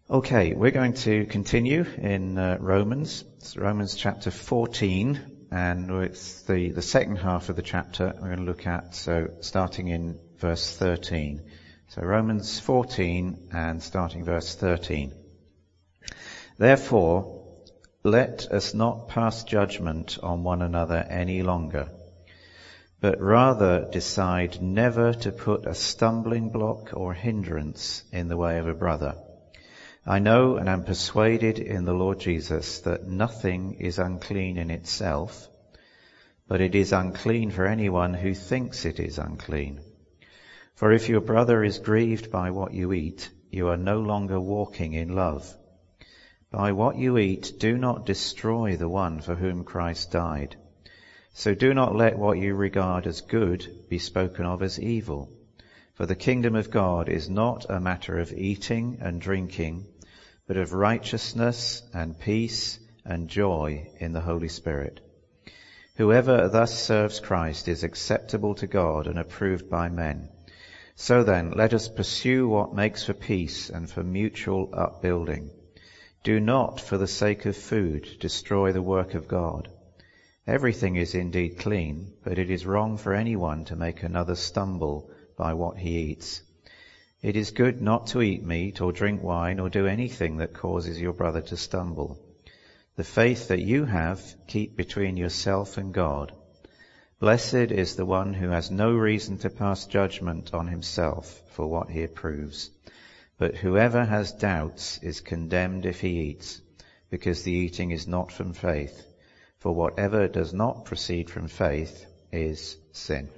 Okay, we're going to continue in Romans. It's Romans chapter 14, and it's the second half of the chapter we're going to look at, so starting in verse 13. So Romans 14 and starting verse 13. Therefore, let us not pass judgment on one another any longer, but rather decide never to put a stumbling block or hindrance in the way of a brother. I know and am persuaded in the Lord Jesus that nothing is unclean in itself, but it is unclean for anyone who thinks it is unclean. For if your brother is grieved by what you eat, you are no longer walking in love. By what you eat, do not destroy the one for whom Christ died. So do not let what you regard as good be spoken of as evil. For the kingdom of God is not a matter of eating and drinking, but of righteousness and peace and joy in the Holy Spirit. Whoever thus serves Christ is acceptable to God and approved by men. So then, let us pursue what makes for peace and for mutual upbuilding. Do not, for the sake of food, destroy the work of God. Everything is indeed clean, but it is wrong for anyone to make another stumble by what he eats. It is good not to eat meat or drink wine or do anything that causes your brother to stumble. The faith that you have, keep between yourself and God. Blessed is the one who has no reason to pass judgment on himself for what he approves. But whoever has doubts is condemned if he eats, because the eating is not from faith. For whatever does not proceed from faith is sin.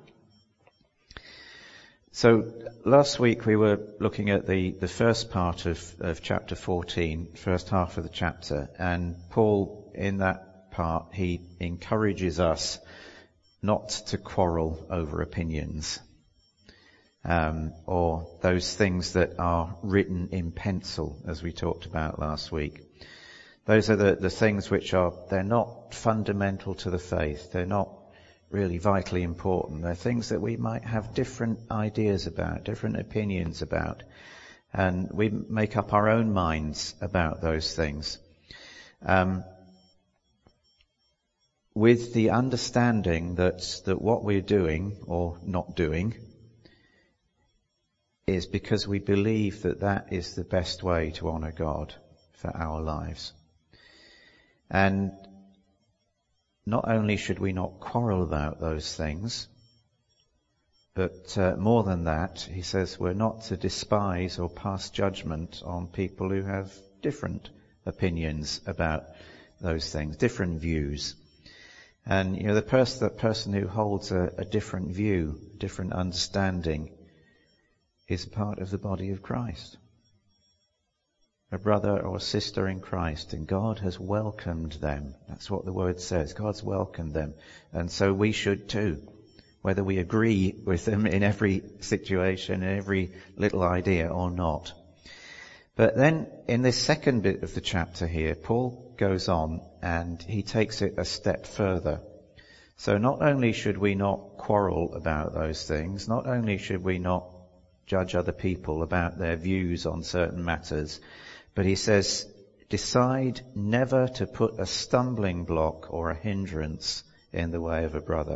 So last week we were looking at the first part of chapter 14, first half of the chapter, and Paul in that part, he encourages us not to quarrel over opinions, or those things that are written in pencil, as we talked about last week. Those are the things which they're not fundamental to the faith. They're not really vitally important. They're things that we might have different ideas about, different opinions about, and we make up our own minds about those things. With the understanding that what we're doing or not doing is because we believe that is the best way to honor God for our lives. And not only should we not quarrel about those things, but more than that, he says we're not to despise or pass judgment on people who have different opinions about those things, different views. And, the person who holds a different view, different understanding, is part of the body of Christ. A brother or a sister in Christ, and God has welcomed them. That's what the word says. God's welcomed them. And so we should too, whether we agree with them in every situation, in every little idea or not. But then in this second bit of the chapter here, Paul goes on and he takes it a step further. So not only should we not quarrel about those things, not only should we not judge other people about their views on certain matters, but he says, decide never to put a stumbling block or a hindrance in the way of a brother.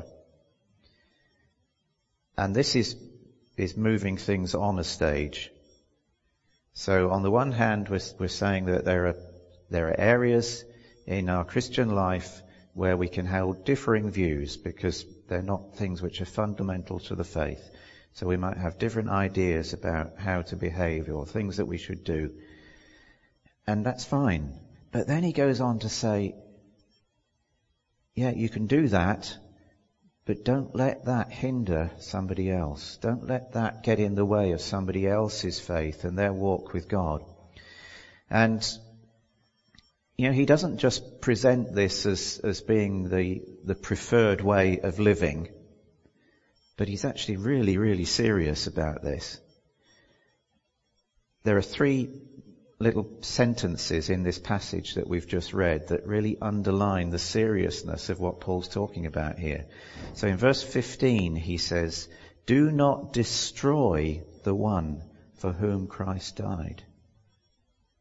And this is moving things on a stage. So on the one hand, we're saying that there are areas in our Christian life where we can hold differing views because they're not things which are fundamental to the faith. So we might have different ideas about how to behave or things that we should do. And that's fine. But then he goes on to say, yeah, you can do that, but don't let that hinder somebody else. Don't let that get in the way of somebody else's faith and their walk with God. And, he doesn't just present this as being the preferred way of living, but he's actually really, really serious about this. There are 3 little sentences in this passage that we've just read that really underline the seriousness of what Paul's talking about here. So in verse 15 he says, do not destroy the one for whom Christ died.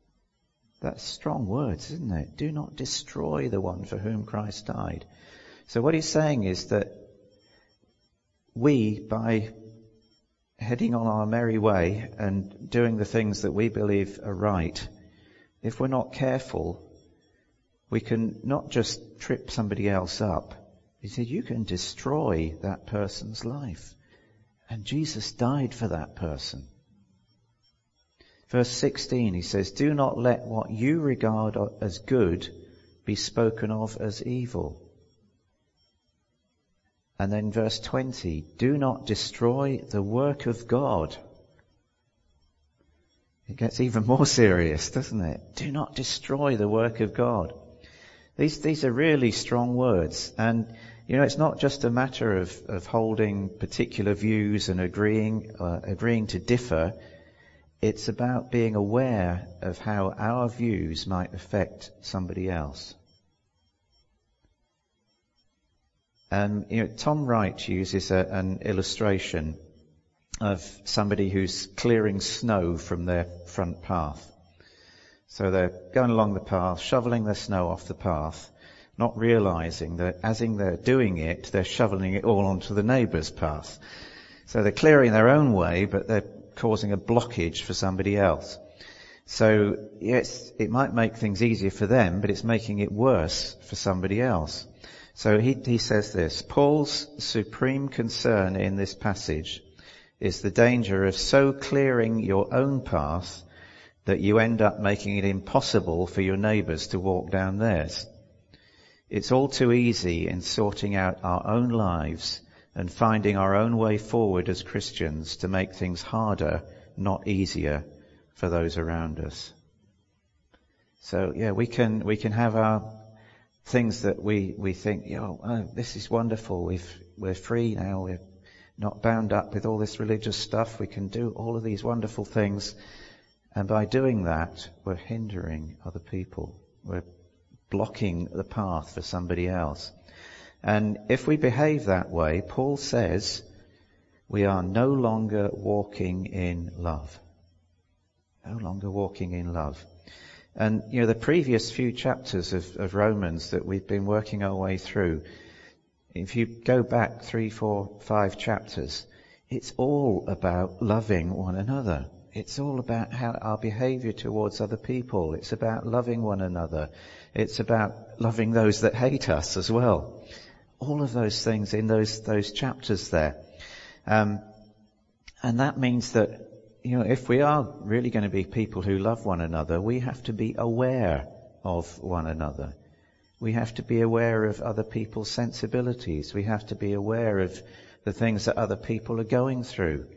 That's strong words, isn't it? Do not destroy the one for whom Christ died. So what he's saying is that we, by heading on our merry way and doing the things that we believe are right, if we're not careful, we can not just trip somebody else up. He said, you can destroy that person's life. And Jesus died for that person. Verse 16, he says, do not let what you regard as good be spoken of as evil. And then verse 20, do not destroy the work of God. It gets even more serious, doesn't it? Do not destroy the work of God. These are really strong words. And, it's not just a matter of holding particular views and agreeing to differ. It's about being aware of how our views might affect somebody else. Tom Wright uses an illustration of somebody who's clearing snow from their front path. So they're going along the path, shoveling the snow off the path, not realizing that as they're doing it, they're shoveling it all onto the neighbour's path. So they're clearing their own way, but they're causing a blockage for somebody else. So yes, it might make things easier for them, but it's making it worse for somebody else. So he says this, Paul's supreme concern in this passage is the danger of so clearing your own path that you end up making it impossible for your neighbours to walk down theirs. It's all too easy in sorting out our own lives and finding our own way forward as Christians to make things harder, not easier, for those around us. So we can have our things that we think, this is wonderful. We're free now. We're not bound up with all this religious stuff. We can do all of these wonderful things. And by doing that, we're hindering other people. We're blocking the path for somebody else. And if we behave that way, Paul says, we are no longer walking in love. No longer walking in love. And, the previous few chapters of Romans that we've been working our way through, if you go back 3, 4, 5 chapters, it's all about loving one another. It's all about how our behaviour towards other people. It's about loving one another. It's about loving those that hate us as well. All of those things in those chapters there. And that means that, if we are really going to be people who love one another, we have to be aware of one another. We have to be aware of other people's sensibilities. We have to be aware of the things that other people are going through.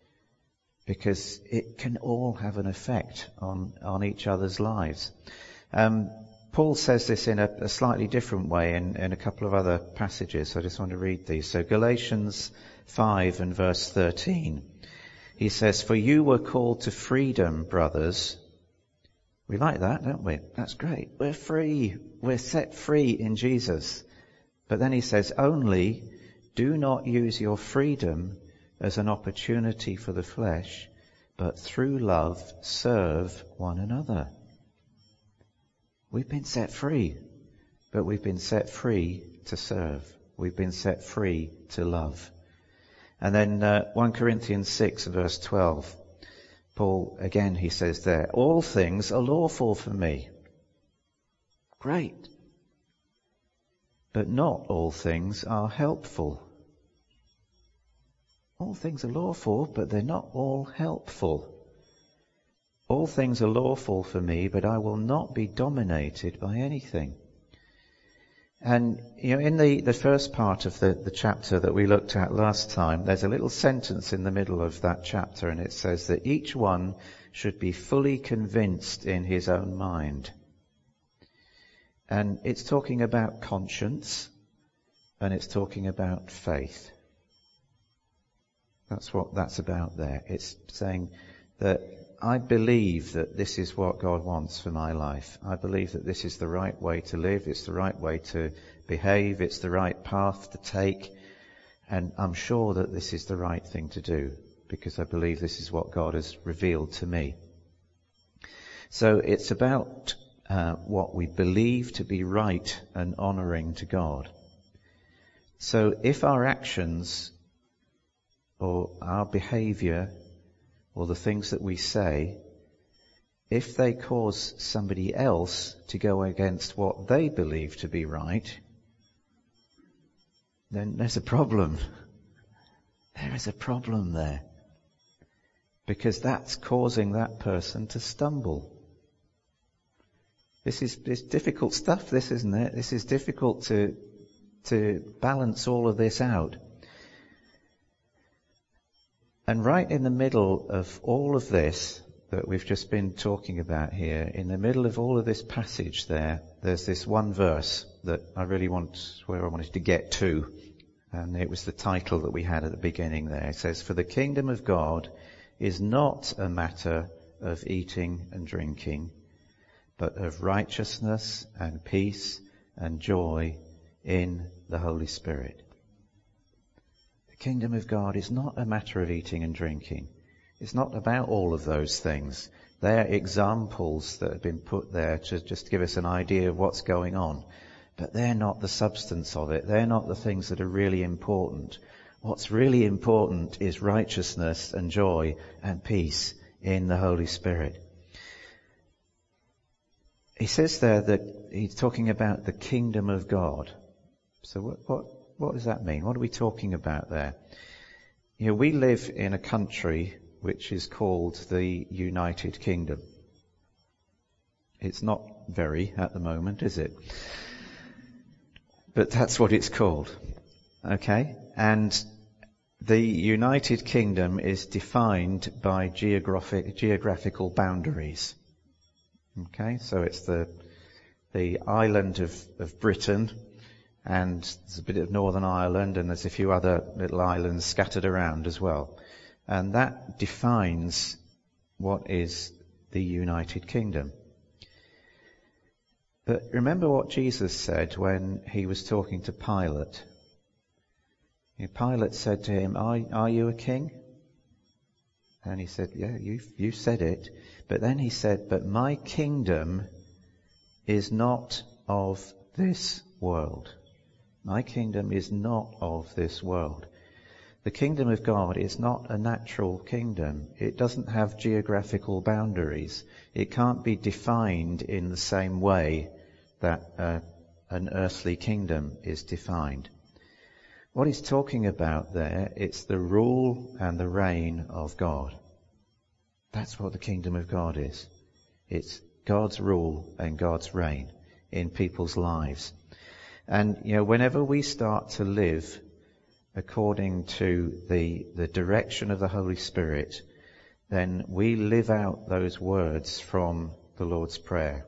Because it can all have an effect on each other's lives. Paul says this in a slightly different way in a couple of other passages. So I just want to read these. So Galatians 5 and verse 13. He says, for you were called to freedom, brothers. We like that, don't we? That's great. We're free. We're set free in Jesus. But then he says, only do not use your freedom as an opportunity for the flesh, but through love serve one another. We've been set free, but we've been set free to serve. We've been set free to love. And then 1 Corinthians 6 verse 12, Paul, again, he says there, all things are lawful for me. Great. But not all things are helpful. All things are lawful, but they're not all helpful. All things are lawful for me, but I will not be dominated by anything. And, in the first part of the chapter that we looked at last time, there's a little sentence in the middle of that chapter, and it says that each one should be fully convinced in his own mind. And it's talking about conscience, and it's talking about faith. That's what that's about there. It's saying that I believe that this is what God wants for my life. I believe that this is the right way to live. It's the right way to behave. It's the right path to take. And I'm sure that this is the right thing to do because I believe this is what God has revealed to me. So it's about what we believe to be right and honouring to God. So if our actions or our behaviour or the things that we say, if they cause somebody else to go against what they believe to be right, then there's a problem. There is a problem there. Because that's causing that person to stumble. It's difficult stuff, this, isn't it? This is difficult to balance all of this out. And right in the middle of all of this that we've just been talking about here, in the middle of all of this passage there's this one verse that I wanted to get to. And it was the title that we had at the beginning there. It says, "For the kingdom of God is not a matter of eating and drinking, but of righteousness and peace and joy in the Holy Spirit." The kingdom of God is not a matter of eating and drinking. It's not about all of those things. They're examples that have been put there to just give us an idea of what's going on. But they're not the substance of it. They're not the things that are really important. What's really important is righteousness and joy and peace in the Holy Spirit. He says there that he's talking about the kingdom of God. So what does that mean? What are we talking about there? You know, we live in a country which is called the United Kingdom. It's not very at the moment, is it? But that's what it's called. Okay? And the United Kingdom is defined by geographical boundaries. Okay? So it's the island of Britain, and there's a bit of Northern Ireland, and there's a few other little islands scattered around as well. And that defines what is the United Kingdom. But remember what Jesus said when he was talking to Pilate. Pilate said to him, are you a king? And he said, yeah, you said it. But then he said, but my kingdom is not of this world. My kingdom is not of this world. The kingdom of God is not a natural kingdom. It doesn't have geographical boundaries. It can't be defined in the same way that an earthly kingdom is defined. What he's talking about there, it's the rule and the reign of God. That's what the kingdom of God is. It's God's rule and God's reign in people's lives. And, whenever we start to live according to the direction of the Holy Spirit, then we live out those words from the Lord's Prayer.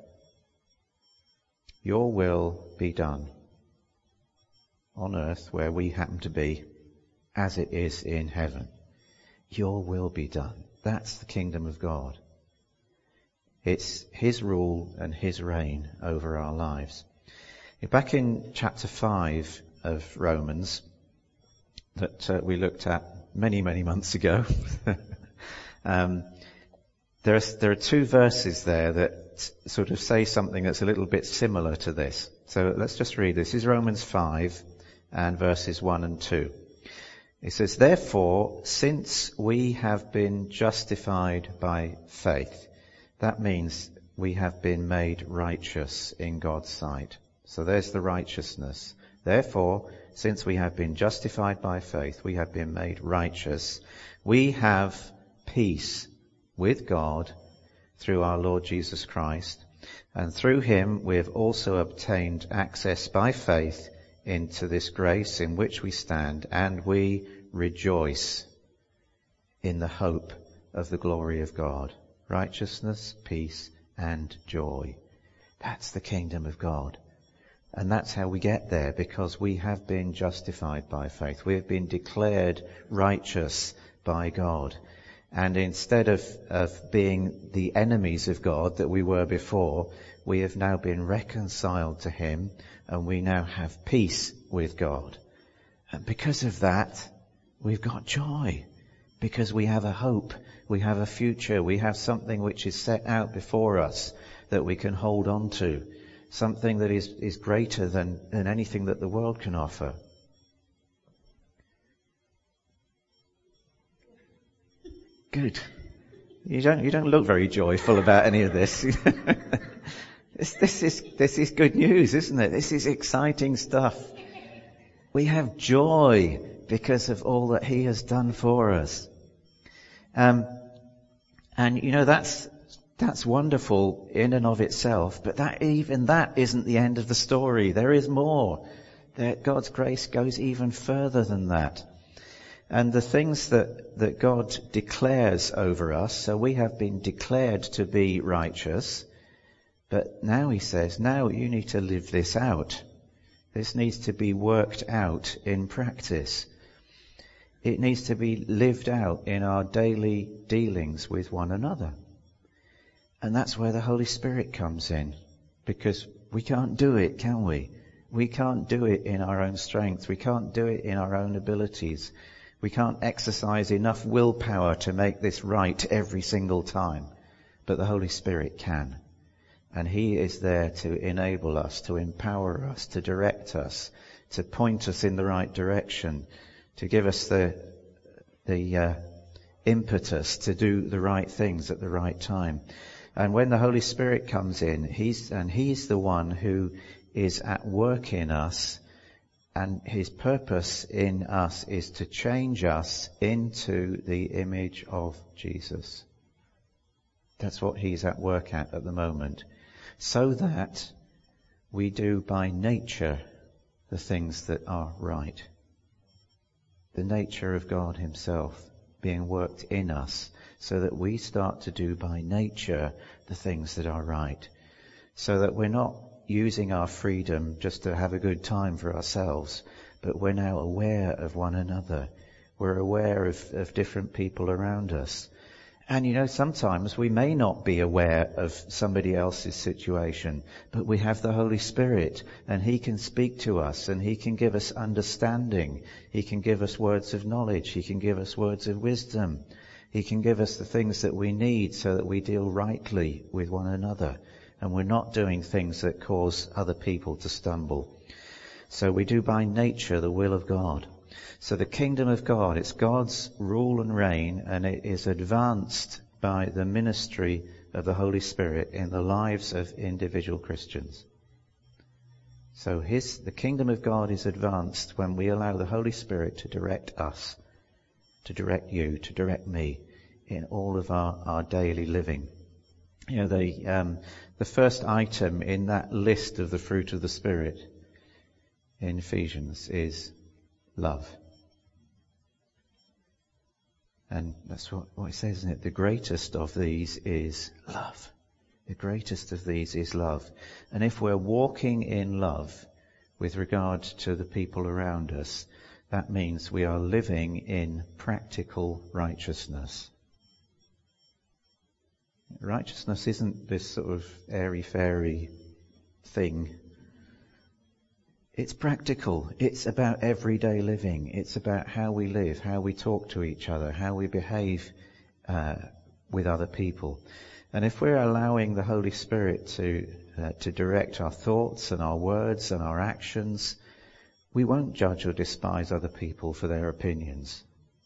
Your will be done on earth where we happen to be, as it is in heaven. Your will be done. That's the kingdom of God. It's His rule and His reign over our lives. Back in chapter 5 of Romans, that we looked at many, many months ago, there are two verses there that sort of say something that's a little bit similar to this. So let's just read this. This is Romans 5 and verses 1 and 2. It says, "Therefore, since we have been justified by faith," that means we have been made righteous in God's sight. So there's the righteousness. "Therefore, since we have been justified by faith, we have been made righteous. We have peace with God through our Lord Jesus Christ. And through Him we have also obtained access by faith into this grace in which we stand, and we rejoice in the hope of the glory of God." Righteousness, peace, and joy. That's the kingdom of God. And that's how we get there, because we have been justified by faith. We have been declared righteous by God. And instead of being the enemies of God that we were before, we have now been reconciled to Him, and we now have peace with God. And because of that, we've got joy. Because we have a hope, we have a future, we have something which is set out before us that we can hold on to. Something that is greater than anything that the world can offer. Good. You don't look very joyful about any of this. This is good news, isn't it? This is exciting stuff. We have joy because of all that He has done for us. And that's wonderful in and of itself, but that isn't the end of the story. There is more. God's grace goes even further than that. And the things that God declares over us, so we have been declared to be righteous, but now He says, now you need to live this out. This needs to be worked out in practice. It needs to be lived out in our daily dealings with one another. And that's where the Holy Spirit comes in. Because we can't do it, can we? We can't do it in our own strength. We can't do it in our own abilities. We can't exercise enough willpower to make this right every single time. But the Holy Spirit can. And He is there to enable us, to empower us, to direct us, to point us in the right direction, to give us the impetus to do the right things at the right time. And when the Holy Spirit comes in, He's the one who is at work in us, and His purpose in us is to change us into the image of Jesus. That's what He's at work at the moment. So that we do by nature the things that are right. The nature of God Himself being worked in us, so that we start to do by nature the things that are right. So that we're not using our freedom just to have a good time for ourselves, but we're now aware of one another. We're aware of different people around us. And sometimes we may not be aware of somebody else's situation, but we have the Holy Spirit, and He can speak to us, and He can give us understanding. He can give us words of knowledge. He can give us words of wisdom. He can give us the things that we need so that we deal rightly with one another. And we're not doing things that cause other people to stumble. So we do by nature the will of God. So the kingdom of God, it's God's rule and reign, and it is advanced by the ministry of the Holy Spirit in the lives of individual Christians. So the kingdom of God is advanced when we allow the Holy Spirit to direct us, to direct you, to direct me in all of our daily living. The first item in that list of the fruit of the Spirit in Ephesians is love. And that's what it says, isn't it? The greatest of these is love. The greatest of these is love. And if we're walking in love with regard to the people around us, that means we are living in practical righteousness. Righteousness isn't this sort of airy-fairy thing. It's practical. It's about everyday living. It's about how we live, how we talk to each other, how we behave with other people. And if we're allowing the Holy Spirit to direct our thoughts and our words and our actions, we won't judge or despise other people for their opinions.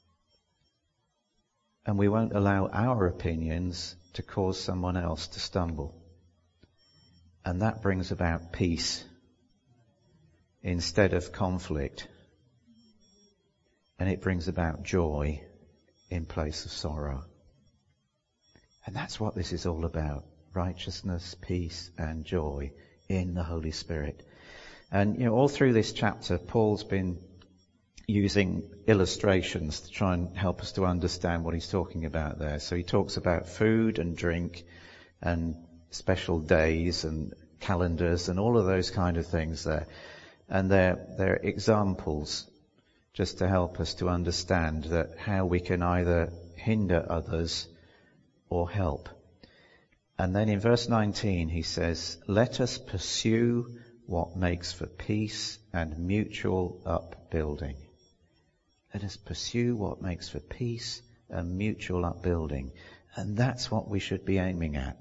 And we won't allow our opinions to cause someone else to stumble. And that brings about peace instead of conflict. And it brings about joy in place of sorrow. And that's what this is all about. Righteousness, peace, and joy in the Holy Spirit. And, all through this chapter, Paul's been using illustrations to try and help us to understand what he's talking about there. So he talks about food and drink and special days and calendars and all of those kind of things there. And they're examples just to help us to understand that how we can either hinder others or help. And then in verse 19 he says, "Let us pursue what makes for peace and mutual upbuilding." Let us pursue what makes for peace and mutual upbuilding. And that's what we should be aiming at.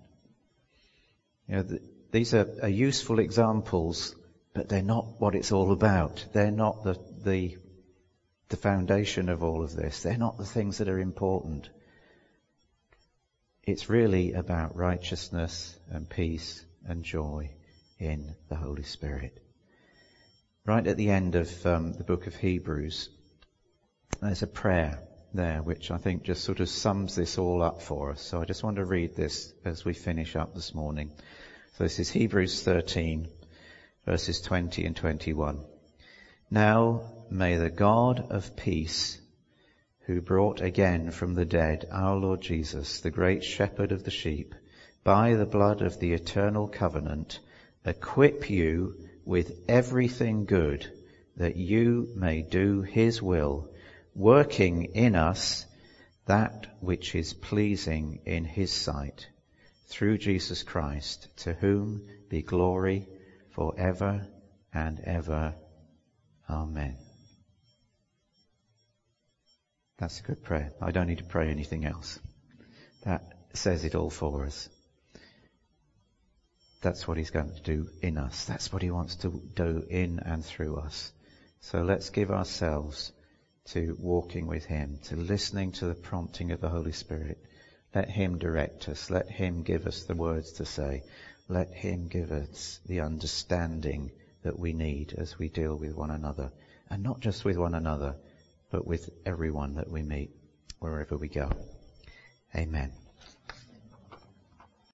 These are useful examples, but they're not what it's all about. They're not the foundation of all of this. They're not the things that are important. It's really about righteousness and peace and joy in the Holy Spirit. Right at the end of the book of Hebrews, there's a prayer there which I think just sort of sums this all up for us. So I just want to read this as we finish up this morning. So this is Hebrews 13, verses 20 and 21. Now may the God of peace, who brought again from the dead our Lord Jesus, the great shepherd of the sheep, by the blood of the eternal covenant, equip you with everything good, that you may do his will, working in us that which is pleasing in his sight, through Jesus Christ, to whom be glory for ever and ever. Amen. That's a good prayer. I don't need to pray anything else. That says it all for us. That's what he's going to do in us. That's what he wants to do in and through us. So let's give ourselves to walking with him, to listening to the prompting of the Holy Spirit. Let him direct us. Let him give us the words to say. Let him give us the understanding that we need as we deal with one another. And not just with one another, but with everyone that we meet, wherever we go. Amen.